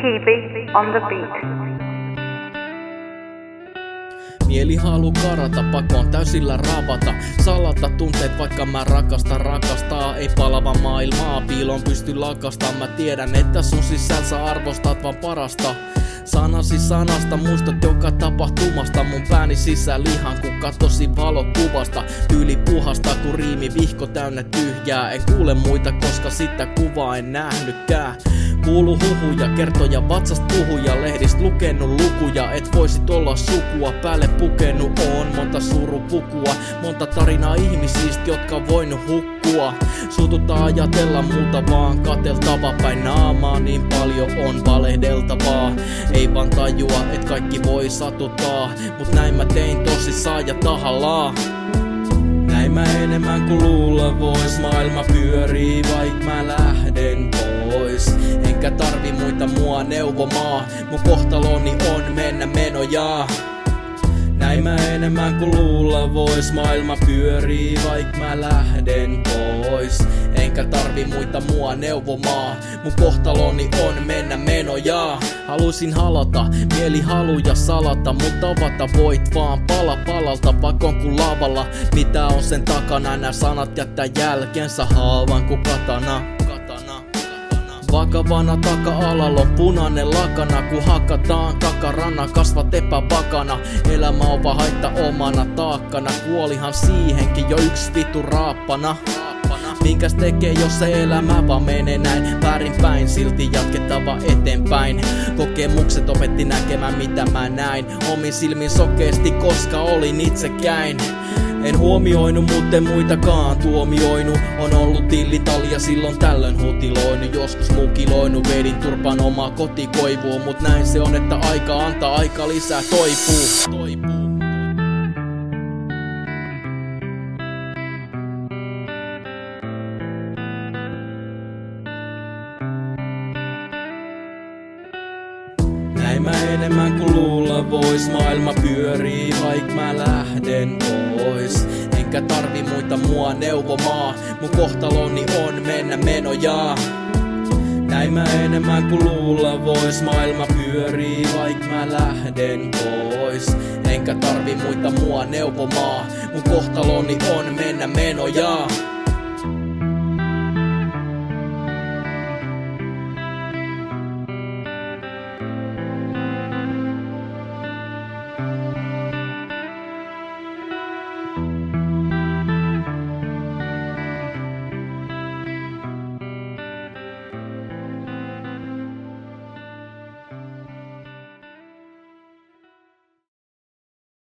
Kiipi on the beat. Mieli halu karata, pakoon täysillä rapata. Salata tunteet, vaikka mä rakastaa. Ei palava maailmaa, piilon pysty lakastaa. Mä tiedän, että sun sisällä arvostat vaan parasta. Sanasi sanasta, muistat joka tapahtumasta. Mun pääni sisään lihan, kun katosi valokuvasta. Tyyli puhasta, kun riimi vihko täynnä tyhjää. En kuule muita, koska sitä kuvaa en nähnytkään. Kuulu huhuja, kertoja vatsast puhuja. Lehdist lukenut lukuja, et voisit olla sukua. Päälle pukenut on monta surupukua. Monta tarinaa ihmisistä, jotka on voinut hukkua. Suututtaa ajatella muuta vaan kateltava. Päin naamaa niin paljon on valehdeltavaa. Ei vaan tajua, et kaikki voi satuttaa. Mut näin mä tein tosissaan ja tahallaan. Näin mä enemmän kuin luulla vois. Maailma pyörii vaik mä lähden pois. Enkä tarvi muita mua neuvomaan. Mun kohtaloni on mennä menojaa. Näin mä enemmän kuin luulla vois. Maailma pyörii vaik mä lähden pois. Enkä tarvi muita mua neuvomaan. Mun kohtaloni on mennä menojaa. Haluisin halata, mieli haluja salata. Mutta avata voit vaan pala palalta. Pakon kun lavalla, mitä on sen takana. Nää sanat jättää jälkensä haavan kuin katana. Vakavana taka-alalla on punainen lakana. Kun hakataan kakarana, kasvat epävakana. Elämä on vaan haitta omana taakkana. Kuolihan siihenkin jo yksi vitu raappana. Minkäs tekee, jos se elämä vaan menee näin väärinpäin, silti jatkettava eteenpäin. Kokemukset opetti näkemään mitä mä näin. Omin silmin sokeesti, koska olin itsekäin. En huomioinut, mutta muitakaan tuomioinut. On ollut tillitalja, silloin tällöin hutiloinut. Joskus mukiloinut, vedin turpaan omaa kotikoivua. Mut näin se on, että aika antaa, aika lisää toipuu. Näin mä enemmän kuin luulla vois. Maailma pyörii vaik mä lähden pois. Enkä tarvi muita mua neuvomaan. Mun kohtaloni on mennä menojaa. Näin mä enemmän kuin luulla vois. Maailma pyörii vaik mä lähden pois. Enkä tarvi muita mua neuvomaan. Mun kohtaloni on mennä menojaa.